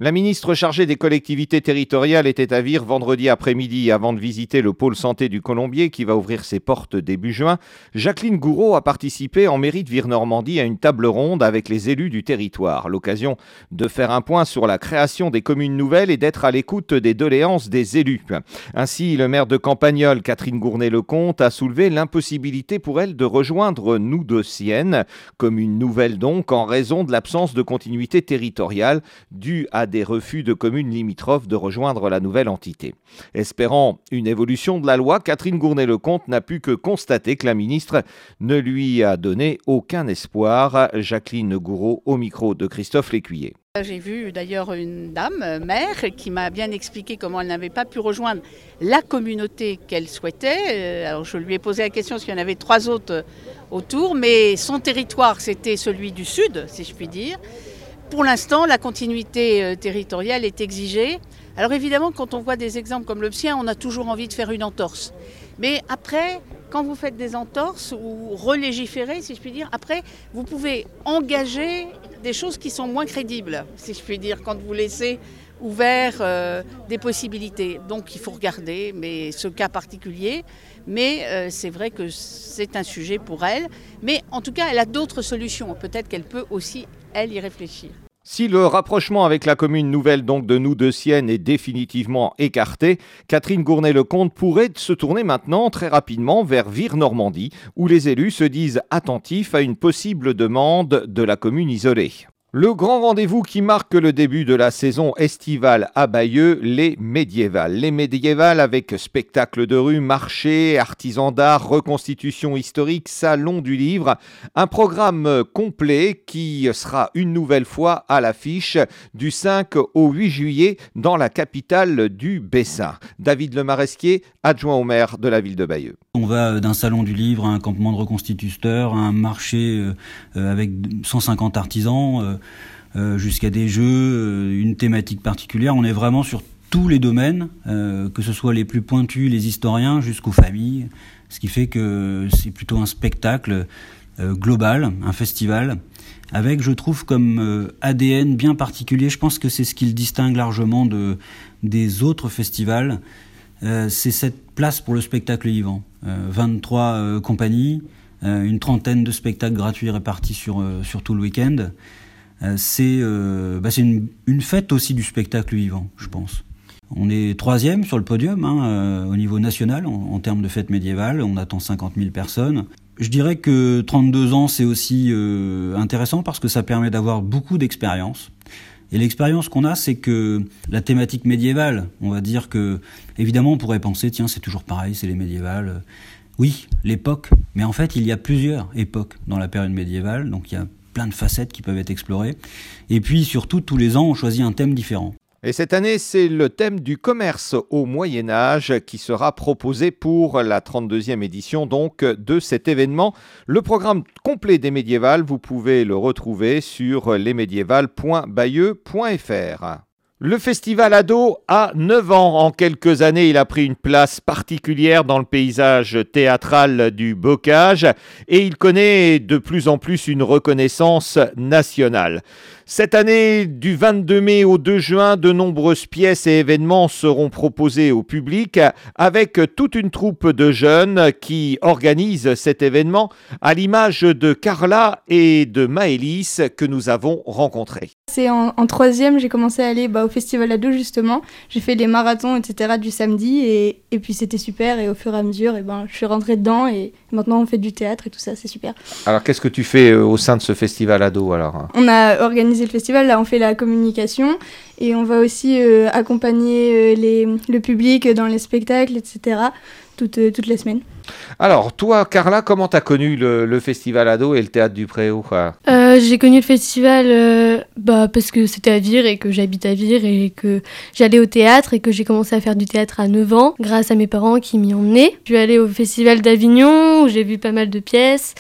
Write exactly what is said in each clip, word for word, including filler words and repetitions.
La ministre chargée des collectivités territoriales était à Vire vendredi après-midi avant de visiter le pôle santé du Colombier qui va ouvrir ses portes début juin. Jacqueline Gouraud a participé en mairie de Vire-Normandie à une table ronde avec les élus du territoire. L'occasion de faire un point sur la création des communes nouvelles et d'être à l'écoute des doléances des élus. Ainsi, le maire de Campagnole, Catherine Gournay-Lecomte, a soulevé l'impossibilité pour elle de rejoindre Noux-de-Sienne, commune nouvelle donc, en raison de l'absence de continuité territoriale due à des refus de communes limitrophes de rejoindre la nouvelle entité. Espérant une évolution de la loi, Catherine Gournay-Lecomte n'a pu que constater que la ministre ne lui a donné aucun espoir. Jacqueline Gouraud au micro de Christophe Lécuyer. J'ai vu d'ailleurs une dame, mère, qui m'a bien expliqué comment elle n'avait pas pu rejoindre la communauté qu'elle souhaitait. Alors je lui ai posé la question parce qu'il y en avait trois autres autour, mais son territoire c'était celui du sud, si je puis dire. Pour l'instant, la continuité territoriale est exigée. Alors évidemment, quand on voit des exemples comme le sien, on a toujours envie de faire une entorse. Mais après, quand vous faites des entorses ou relégiférer, si je puis dire, après, vous pouvez engager des choses qui sont moins crédibles, si je puis dire, quand vous laissez ouvert euh, des possibilités. Donc il faut regarder mais ce cas particulier. Mais euh, c'est vrai que c'est un sujet pour elle. Mais en tout cas, elle a d'autres solutions. Peut-être qu'elle peut aussi, elle, y réfléchir. Si le rapprochement avec la commune nouvelle donc de Noux-de-Sienne est définitivement écarté, Catherine Gournay-Lecomte pourrait se tourner maintenant très rapidement vers Vire-Normandie, où les élus se disent attentifs à une possible demande de la commune isolée. Le grand rendez-vous qui marque le début de la saison estivale à Bayeux, les médiévales. Les médiévales avec spectacles de rue, marchés, artisans d'art, reconstitution historique, salon du livre. Un programme complet qui sera une nouvelle fois à l'affiche du cinq au huit juillet dans la capitale du Bessin. David Lemaresquier, adjoint au maire de la ville de Bayeux. On va d'un salon du livre à un campement de reconstituteurs, à un marché euh, avec cent cinquante artisans, euh, euh, jusqu'à des jeux, euh, une thématique particulière. On est vraiment sur tous les domaines, euh, que ce soit les plus pointus, les historiens, jusqu'aux familles. Ce qui fait que c'est plutôt un spectacle euh, global, un festival, avec, je trouve, comme euh, A D N bien particulier. Je pense que c'est ce qui le distingue largement de, des autres festivals. Euh, c'est cette place pour le spectacle vivant. Euh, vingt-trois euh, compagnies, euh, une trentaine de spectacles gratuits répartis sur, euh, sur tout le week-end. Euh, c'est euh, bah, c'est une, une fête aussi du spectacle vivant, je pense. On est troisième sur le podium hein, euh, au niveau national en, en termes de fête médiévale. On attend cinquante mille personnes. Je dirais que trente-deux ans, c'est aussi euh, intéressant parce que ça permet d'avoir beaucoup d'expérience. Et l'expérience qu'on a, c'est que la thématique médiévale, on va dire que, évidemment, on pourrait penser, tiens, c'est toujours pareil, c'est les médiévales. Oui, l'époque, mais en fait, il y a plusieurs époques dans la période médiévale, donc il y a plein de facettes qui peuvent être explorées. Et puis, surtout, tous les ans, on choisit un thème différent. Et cette année, c'est le thème du commerce au Moyen-Âge qui sera proposé pour la trente-deuxième édition donc de cet événement. Le programme complet des médiévales, vous pouvez le retrouver sur lesmédiévales point bayeux point f r. Le festival ado a neuf ans. En quelques années, il a pris une place particulière dans le paysage théâtral du Bocage et il connaît de plus en plus une reconnaissance nationale. Cette année, du vingt-deux mai au deux juin, de nombreuses pièces et événements seront proposés au public avec toute une troupe de jeunes qui organisent cet événement à l'image de Carla et de Maëlys que nous avons rencontrés. C'est en, en troisième, j'ai commencé à aller bah, au festival ado justement. J'ai fait les marathons, et cetera du samedi et, et puis c'était super et au fur et à mesure, et ben, je suis rentrée dedans et maintenant on fait du théâtre et tout ça, c'est super. Alors qu'est-ce que tu fais au sein de ce festival ado alors ? On a organisé le festival, là on fait la communication et on va aussi euh, accompagner euh, les, le public dans les spectacles, et cetera toutes, euh, toutes les semaines. Alors, toi, Carla, comment t'as connu le, le festival ado et le théâtre du Préau quoi euh, J'ai connu le festival euh, bah, parce que c'était à Vire et que j'habite à Vire et que j'allais au théâtre et que j'ai commencé à faire du théâtre à neuf ans grâce à mes parents qui m'y emmenaient. Je suis allée au festival d'Avignon où j'ai vu pas mal de pièces.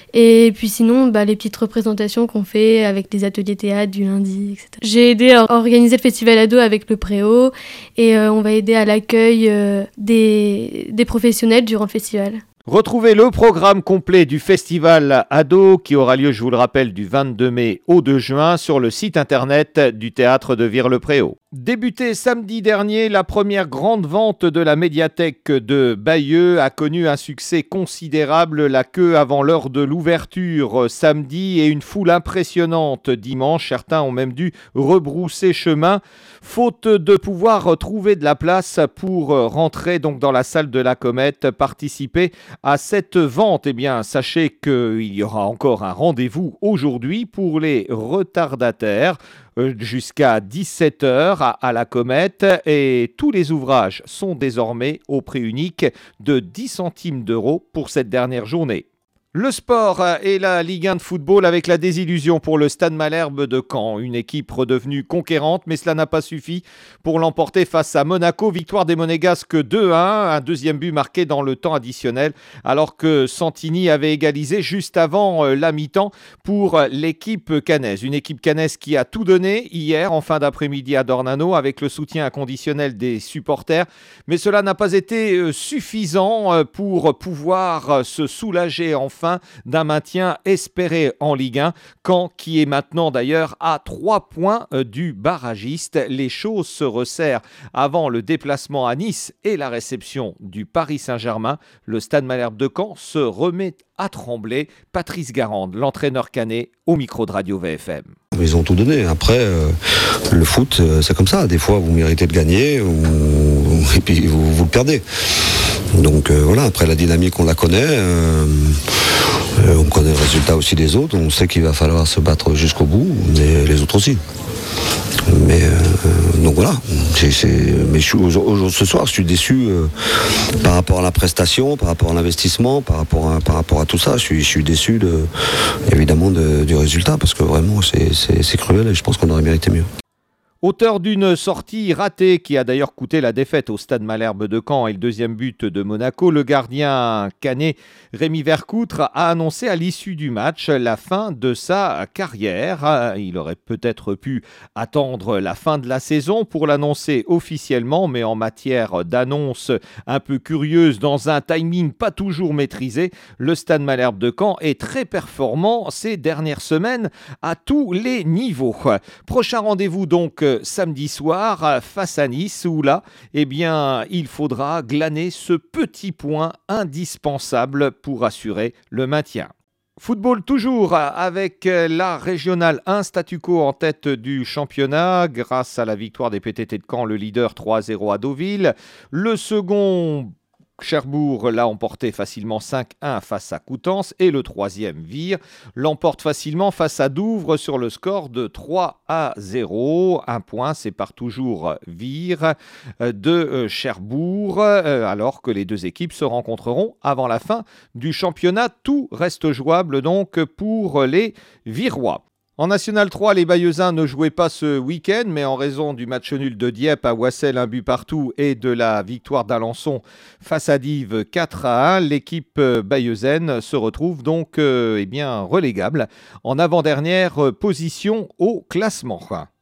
Et puis sinon, bah, les petites représentations qu'on fait avec les ateliers théâtre du lundi, et cetera. J'ai aidé à organiser le festival ado avec le Préau et euh, on va aider à l'accueil euh, des, des professionnels durant le festival. Retrouvez le programme complet du festival Ado qui aura lieu, je vous le rappelle, du vingt-deux mai au deux juin sur le site internet du théâtre de Vire-le-Préau. Débuté samedi dernier, la première grande vente de la médiathèque de Bayeux a connu un succès considérable. La queue avant l'heure de l'ouverture samedi et une foule impressionnante dimanche. Certains ont même dû rebrousser chemin, faute de pouvoir trouver de la place pour rentrer donc dans la salle de la Comète, participer à cette vente. Eh bien, sachez qu'il y aura encore un rendez-vous aujourd'hui pour les retardataires euh, jusqu'à dix-sept heures à, à la Comète, et tous les ouvrages sont désormais au prix unique de dix centimes d'euros pour cette dernière journée. Le sport et la Ligue un de football avec la désillusion pour le Stade Malherbe de Caen. Une équipe redevenue conquérante, mais cela n'a pas suffi pour l'emporter face à Monaco. Victoire des Monégasques deux à un, un deuxième but marqué dans le temps additionnel, alors que Santini avait égalisé juste avant la mi-temps pour l'équipe cannaise. Une équipe cannaise qui a tout donné hier en fin d'après-midi à Dornano avec le soutien inconditionnel des supporters, mais cela n'a pas été suffisant pour pouvoir se soulager enfin d'un maintien espéré en Ligue un. Caen qui est maintenant d'ailleurs à trois points du barragiste. Les choses se resserrent avant le déplacement à Nice et la réception du Paris Saint-Germain. Le Stade Malherbe de Caen se remet à trembler. Patrice Garande, l'entraîneur canet, au micro de Radio V F M. Ils ont tout donné. Après, euh, le foot, euh, c'est comme ça. Des fois, vous méritez de gagner ou... et puis vous, vous le perdez. Donc euh, voilà, après la dynamique, on la connaît. Euh, euh, on connaît le résultat aussi des autres. On sait qu'il va falloir se battre jusqu'au bout, mais les autres aussi. Mais euh, donc voilà. C'est, c'est, mais je suis, aujourd'hui, ce soir, je suis déçu euh, par rapport à la prestation, par rapport à l'investissement, par rapport à, par rapport à tout ça. Je suis, je suis déçu de, évidemment de, du résultat parce que vraiment c'est, c'est, c'est cruel et je pense qu'on aurait mérité mieux. Auteur d'une sortie ratée qui a d'ailleurs coûté la défaite au Stade Malherbe de Caen et le deuxième but de Monaco, le gardien canet Rémi Vercoutre a annoncé à l'issue du match la fin de sa carrière. Il aurait peut-être pu attendre la fin de la saison pour l'annoncer officiellement, mais en matière d'annonce un peu curieuse, dans un timing pas toujours maîtrisé, le Stade Malherbe de Caen est très performant ces dernières semaines à tous les niveaux. Prochain rendez-vous donc samedi soir face à Nice, où là, eh bien, il faudra glaner ce petit point indispensable pour assurer le maintien. Football toujours avec la Régionale un, statu quo en tête du championnat grâce à la victoire des P T T de Caen, le leader trois à zéro à Deauville. Le second, Cherbourg, l'a emporté facilement cinq à un face à Coutances, et le troisième, Vire, l'emporte facilement face à Douvres sur le score de trois à zéro. Un point sépare toujours Vire de Cherbourg, alors que les deux équipes se rencontreront avant la fin du championnat. Tout reste jouable donc pour les Virois. En National trois, les Bayeuxins ne jouaient pas ce week-end, mais en raison du match nul de Dieppe à Wassel, un but partout, et de la victoire d'Alençon face à Dives quatre à un, l'équipe bayeuxaine se retrouve donc euh, eh bien, relégable en avant-dernière position au classement.